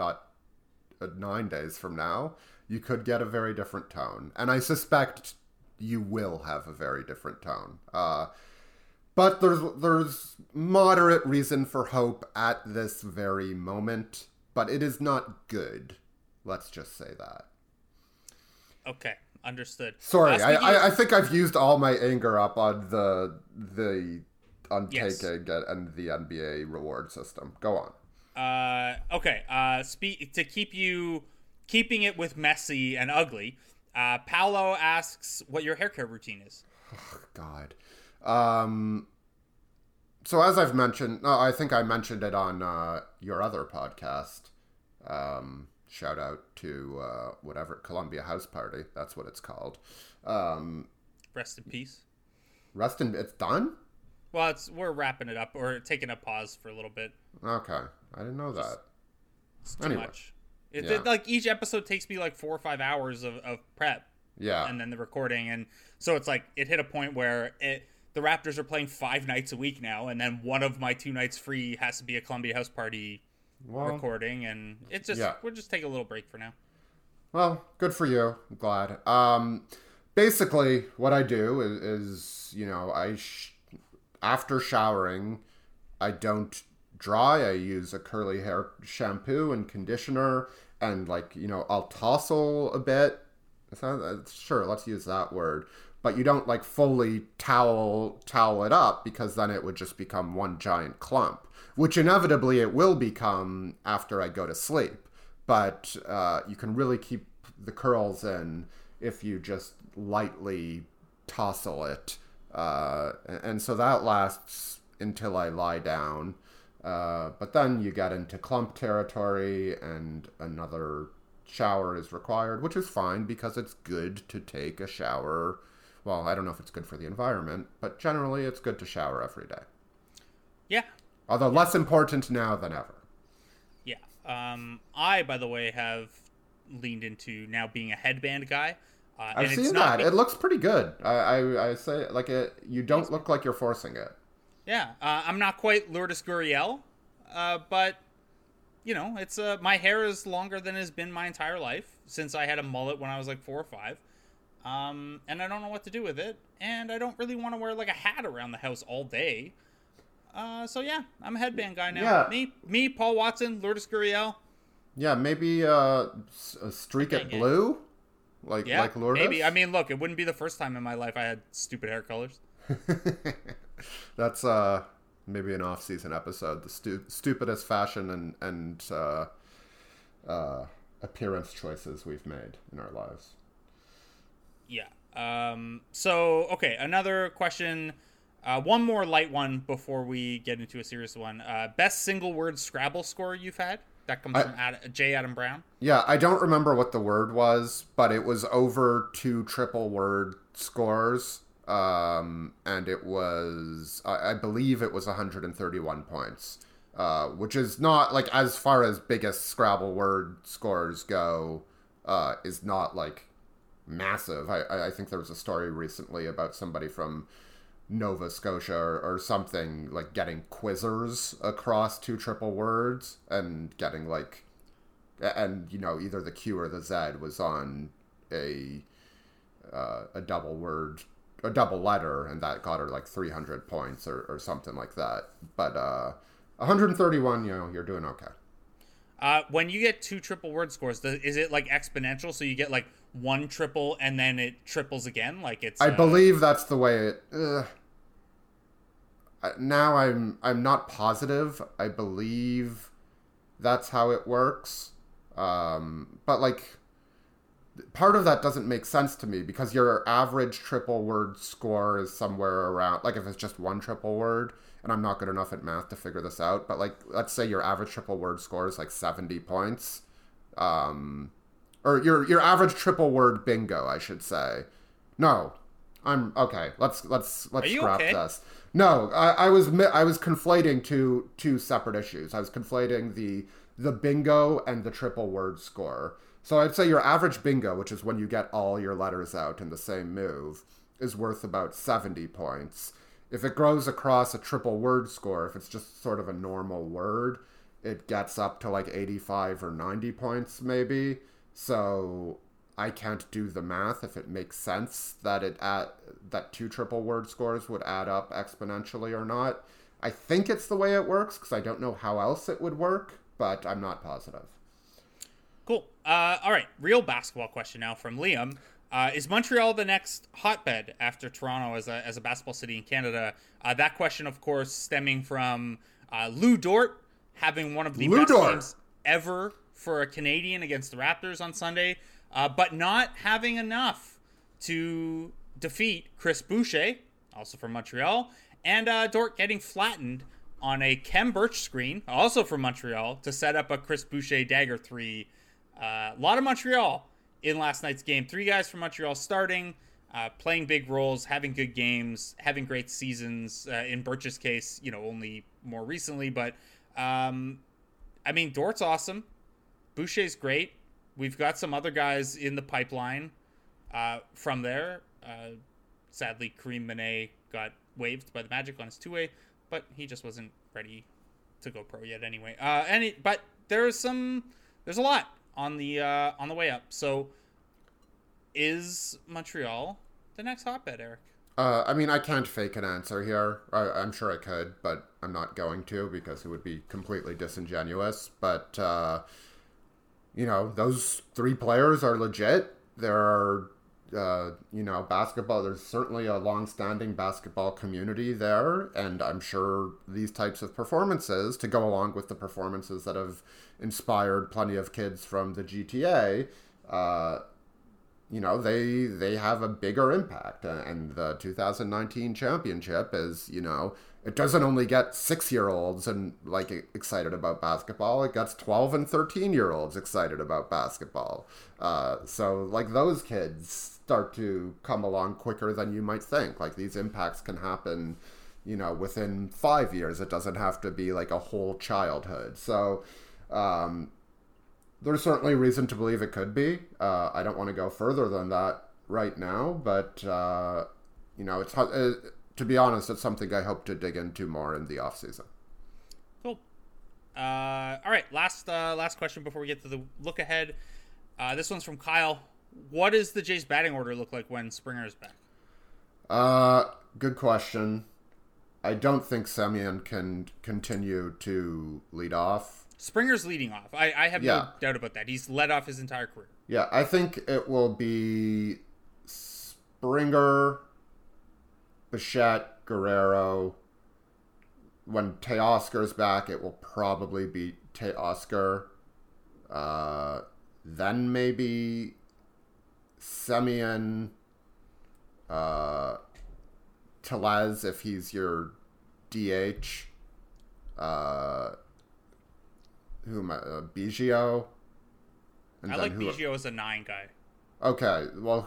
9 days from now, you could get a very different tone, and I suspect you will have a very different tone. But there's moderate reason for hope at this very moment, but it is not good. Let's just say that. Okay. Understood. Sorry, I think I've used all my anger up on the untaking and the NBA reward system. Go on. Okay. To keeping it with messy and ugly, Paolo asks what your hair care routine is. Oh, God. So as I've mentioned, I think I mentioned it on your other podcast. Shout out to whatever, Columbia House Party. That's what it's called. Rest in peace. It's done? Well, we're wrapping it up or taking a pause for a little bit. Okay. I didn't know that. It's too much. Like, each episode takes me like 4 or 5 hours of prep. Yeah. And then the recording. And so it's like, it hit a point where the Raptors are playing 5 nights a week now. And then one of my 2 nights free has to be a Columbia House Party recording, and it's just we'll just take a little break for now. Well, good for you. I'm glad. Basically, what I do is after showering, I don't dry. I use a curly hair shampoo and conditioner, and I'll tousle a bit. Sure, let's use that word. But you don't fully towel it up, because then it would just become one giant clump, which inevitably it will become after I go to sleep. But you can really keep the curls in if you just lightly tousle it. And so that lasts until I lie down. But then you get into clump territory, and another shower is required, which is fine because it's good to take a shower. Well, I don't know if it's good for the environment, but generally it's good to shower every day. Yeah. Although less important now than ever. Yeah. I, by the way, have leaned into now being a headband guy. I've seen that. It looks pretty good. I say, like, you don't look like you're forcing it. Yeah. I'm not quite Lourdes Gurriel, but, you know, it's my hair is longer than it has been my entire life since I had a mullet when I was like 4 or 5. And I don't know what to do with it. And I don't really want to wear, like, a hat around the house all day. So, yeah, I'm a headband guy now. Yeah. Me, Paul Watson, Lourdes Gurriel. Yeah, maybe a streak it blue? Like Lourdes? Maybe. I mean, look, it wouldn't be the first time in my life I had stupid hair colors. That's maybe an off-season episode. The stupidest fashion and appearance choices we've made in our lives. Yeah. So, okay, another question. One more light one before we get into a serious one. Best single-word Scrabble score you've had? That comes from J. Adam Brown. Yeah, I don't remember what the word was, but it was over 2 triple word scores. And it was, I believe it was 131 points, which is not, like, as far as biggest Scrabble word scores go, is not, like, massive. I think there was a story recently about somebody from Nova Scotia or something, like, getting quizzers across 2 triple words and getting, like, and, you know, either the Q or the Z was on a double word, a double letter, and that got her like 300 points or something like that. But 131, you know, you're doing okay. When you get 2 triple word scores, is it like exponential? So you get like 1 triple and then it triples again? Like it's. I believe that's the way it. Now I'm not positive. I believe that's how it works. But like, part of that doesn't make sense to me because your average triple word score is somewhere around, like, if it's just 1 triple word, and I'm not good enough at math to figure this out, but like, let's say your average triple word score is like 70 points. Or your average triple word bingo, I should say. No, I'm okay. Let's scrap this. No, I was conflating two separate issues. I was conflating the bingo and the triple word score. So I'd say your average bingo, which is when you get all your letters out in the same move, is worth about 70 points. If it grows across a triple word score, if it's just sort of a normal word, it gets up to like 85 or 90 points maybe. So I can't do the math if it makes sense that that 2 triple word scores would add up exponentially or not. I think it's the way it works because I don't know how else it would work, but I'm not positive. Cool. All right. Real basketball question now from Liam. Is Montreal the next hotbed after Toronto as a basketball city in Canada? That question, of course, stemming from Lou Dort having one of the best games ever for a Canadian against the Raptors on Sunday, but not having enough to defeat Chris Boucher, also from Montreal, and Dort getting flattened on a Khem Birch screen, also from Montreal, to set up a Chris Boucher dagger 3. A lot of Montreal in last night's game. 3 guys from Montreal starting, playing big roles, having good games, having great seasons. In Birch's case, you know, only more recently. But, I mean, Dort's awesome. Boucher's great. We've got some other guys in the pipeline from there. Sadly, Kareem Mané got waived by the Magic on his 2-way, but he just wasn't ready to go pro yet anyway. But there's a lot on the way up. So is Montreal the next hotbed, Eric? I mean, I can't fake an answer here. I'm sure I could, but I'm not going to because it would be completely disingenuous. But, you know, those 3 players are legit. There are, you know, basketball. There's certainly a long-standing basketball community there. And I'm sure these types of performances, to go along with the performances that have inspired plenty of kids from the GTA, you know, they have a bigger impact. And the 2019 championship is, you know, it doesn't only get 6-year-olds and like excited about basketball. It gets 12 and 13-year-olds excited about basketball. So like those kids start to come along quicker than you might think. Like these impacts can happen, you know, within 5 years. It doesn't have to be like a whole childhood. So there's certainly reason to believe it could be. I don't want to go further than that right now, but you know, it's to be honest, it's something I hope to dig into more in the off season. Cool. All right, last question before we get to the look ahead. This one's from Kyle. What does the Jays batting order look like when Springer is back? Good question. I don't think Semien can continue to lead off. Springer's leading off. I have no doubt about that. He's led off his entire career. Yeah, I think it will be Springer, Bichette, Guerrero. When Teoscar's back, it will probably be Teoscar. Then maybe Semien, Tellez if he's your DH. Biggio. And I like Biggio as a 9 guy. Okay, well,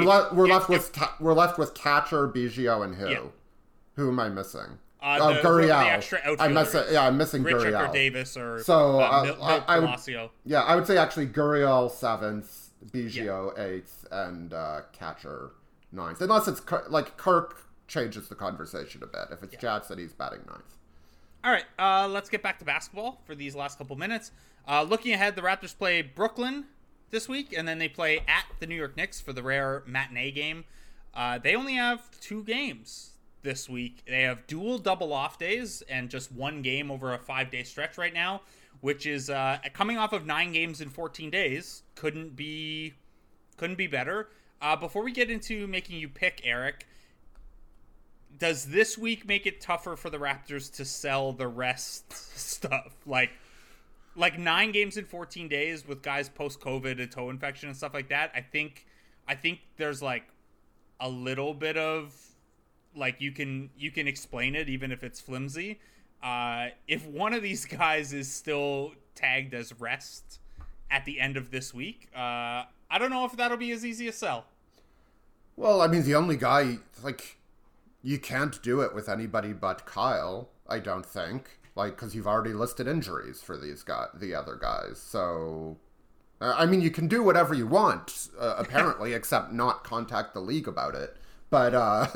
we're left with Catcher, Biggio, and who? Yeah. Who am I missing? Gurriel. I'm missing Gurriel. Or Davis or so Palacio. I would say actually Gurriel 7th, Biggio 8th, and Catcher 9th. Unless it's like Kirk changes the conversation a bit. If it's Jats, then he's batting 9th. All right, let's get back to basketball for these last couple minutes. Looking ahead, the Raptors play Brooklyn this week, and then they play at the New York Knicks for the rare matinee game. They only have 2 games this week. They have dual double off days and just 1 game over a 5-day stretch right now, which is coming off of 9 games in 14 days. Couldn't be better. Before we get into making you pick, Eric, does this week make it tougher for the Raptors to sell the rest stuff? Like 9 games in 14 days with guys post-COVID, a toe infection and stuff like that. I think there's like a little bit of like you can explain it even if it's flimsy. If one of these guys is still tagged as rest at the end of this week, I don't know if that'll be as easy a sell. Well, I mean, the only guy, like, you can't do it with anybody but Kyle, I don't think. Like, because you've already listed injuries for the other guys. So, I mean, you can do whatever you want, apparently, except not contact the league about it. But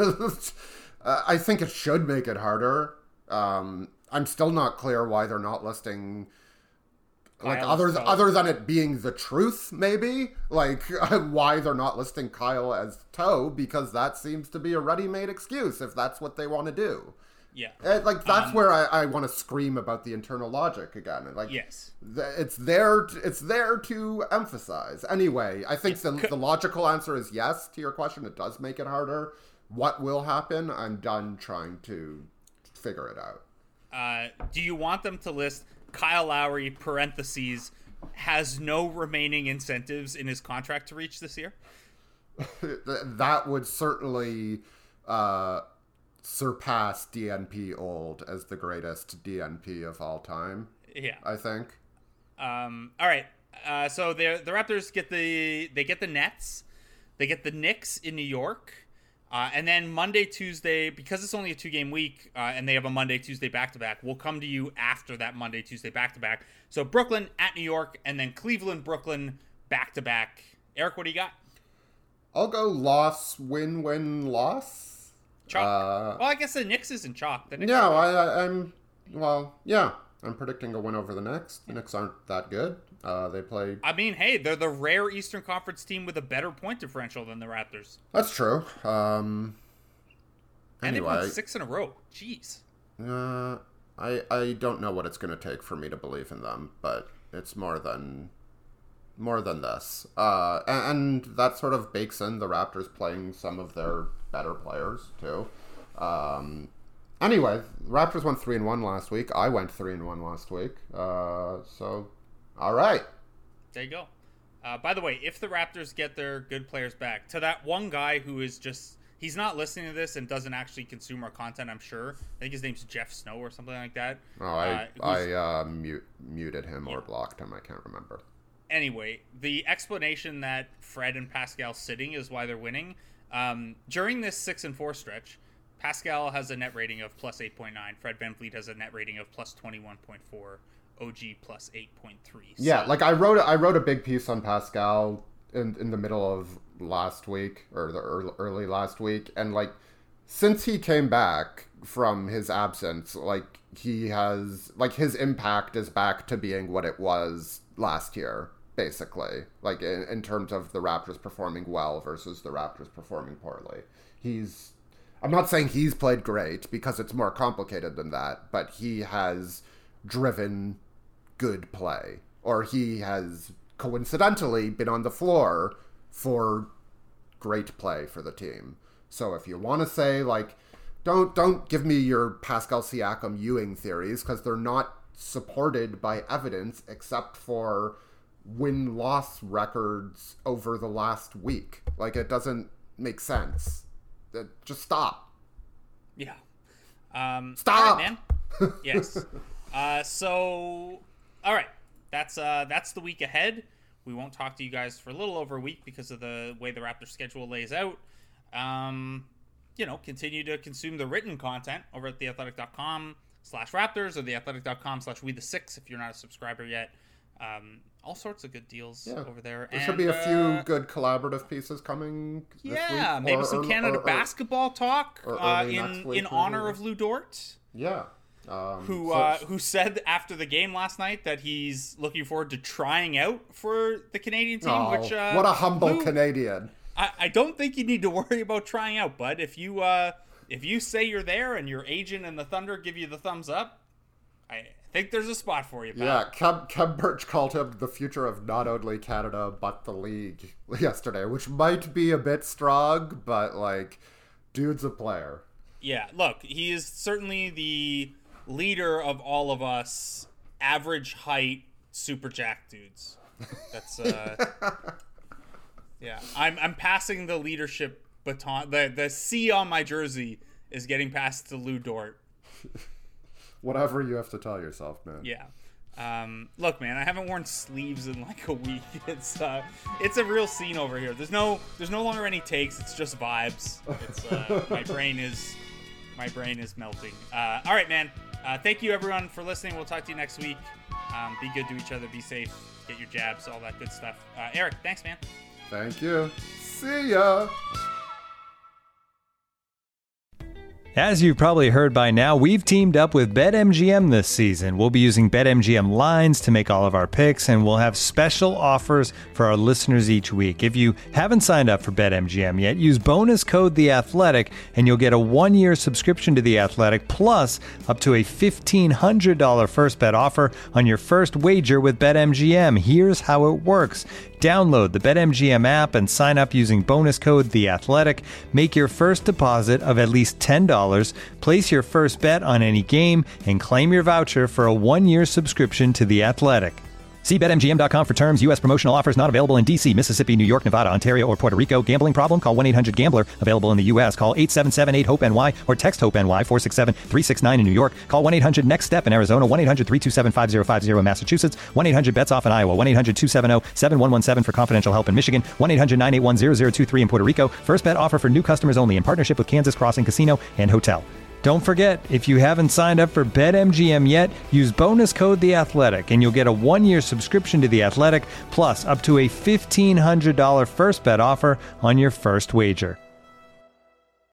I think it should make it harder. I'm still not clear why they're not listing, like, other than it being the truth, maybe. Like, why they're not listing Kyle as toe, because that seems to be a ready-made excuse if that's what they want to do. Yeah. Like, that's where I want to scream about the internal logic again. Like, yes. It's there to emphasize. Anyway, I think the logical answer is yes to your question. It does make it harder. What will happen? I'm done trying to figure it out. Do you want them to list Kyle Lowry, parentheses, has no remaining incentives in his contract to reach this year? That would certainly surpass DNP old as the greatest DNP of all time. Yeah, I think. All right. So the Raptors get the Nets, they get the Knicks in New York, and then Monday, Tuesday, because it's only a 2-game week, and they have a Monday, Tuesday back-to-back. We'll come to you after that Monday, Tuesday back-to-back. So Brooklyn at New York, and then Cleveland, Brooklyn back-to-back. Eric, what do you got? I'll go loss, win, loss. Chalk. Well, I guess the Knicks isn't chalk. I'm predicting a win over the Knicks. The Knicks aren't that good. They play... I mean, hey, they're the rare Eastern Conference team with a better point differential than the Raptors. That's true. And they won 6 in a row. Jeez. I don't know what it's going to take for me to believe in them, but it's more than this. And that sort of bakes in the Raptors playing some of their better players, too. Anyway, Raptors went 3-1 last week. I went 3-1 last week. So, all right. There you go. By the way, if the Raptors get their good players back, to that one guy who is just, He's not listening to this and doesn't actually consume our content, I'm sure. I think his name's Jeff Snow or something like that. Oh, I muted him or blocked him. I can't remember. Anyway, the explanation that Fred and Pascal sitting is why they're winning. During this 6-4 stretch, Pascal has a net rating of plus 8.9. Fred VanVleet has a net rating of plus 21.4. OG plus 8.3. Yeah, like I wrote a big piece on Pascal in the middle of last week, or the early last week, and like since he came back from his absence, like he has, like his impact is back to being what it was last year, basically, like in terms of the Raptors performing well versus the Raptors performing poorly. I'm not saying he's played great, because it's more complicated than that, but he has driven good play, or he has coincidentally been on the floor for great play for the team. So if you want to say, like, don't give me your Pascal Siakam Ewing theories, because they're not supported by evidence except for win-loss records over the last week. Like, it doesn't make sense. Just stop. Yeah. Stop, all right, man. Yes. So, all right. That's the week ahead. We won't talk to you guys for a little over a week because of the way the Raptors schedule lays out. Continue to consume the written content over at theathletic.com/Raptors or theathletic.com/WeThe6 if you're not a subscriber yet. All sorts of good deals over there. There should be a few good collaborative pieces coming this week. Yeah, maybe some Canada basketball talk in honor of Lou Dort. Yeah. Who said after the game last night that he's looking forward to trying out for the Canadian team. What a humble Canadian. I don't think you need to worry about trying out, bud. If you say you're there and your agent and the Thunder give you the thumbs up, I think there's a spot for you, pal. Yeah, Kem Birch called him the future of not only Canada, but the league yesterday, which might be a bit strong, but, like, dude's a player. Yeah, look, he is certainly the leader of all of us average height super jack dudes. That's yeah. I'm passing the leadership baton. The C on my jersey is getting passed to Lou Dort. Whatever you have to tell yourself, man. Yeah. Look, man, I haven't worn sleeves in like a week. It's a real scene over here. There's no longer any takes. It's just vibes. It's my brain is melting. All right, man. Thank you everyone for listening. We'll talk to you next week. Be good to each other. Be safe. Get your jabs. All that good stuff. Eric, thanks, man. Thank you. See ya. As you've probably heard by now, we've teamed up with BetMGM this season. We'll be using BetMGM lines to make all of our picks, and we'll have special offers for our listeners each week. If you haven't signed up for BetMGM yet, use bonus code The Athletic, and you'll get a 1-year subscription to The Athletic, plus up to a $1,500 first bet offer on your first wager with BetMGM. Here's how it works. Download the BetMGM app and sign up using bonus code The Athletic. Make your first deposit of at least $10. Place your first bet on any game and claim your voucher for a 1-year subscription to The Athletic. See BetMGM.com for terms. U.S. promotional offers not available in D.C., Mississippi, New York, Nevada, Ontario, or Puerto Rico. Gambling problem? Call 1-800-GAMBLER. Available in the U.S. Call 877-8-HOPE-NY or text HOPE-NY 467-369 in New York. Call 1-800-NEXT-STEP in Arizona. 1-800-327-5050 in Massachusetts. 1-800-BETS-OFF in Iowa. 1-800-270-7117 for confidential help in Michigan. 1-800-981-0023 in Puerto Rico. First bet offer for new customers only in partnership with Kansas Crossing Casino and Hotel. Don't forget, if you haven't signed up for BetMGM yet, use bonus code The Athletic, and you'll get a 1-year subscription to The Athletic, plus up to a $1,500 first bet offer on your first wager.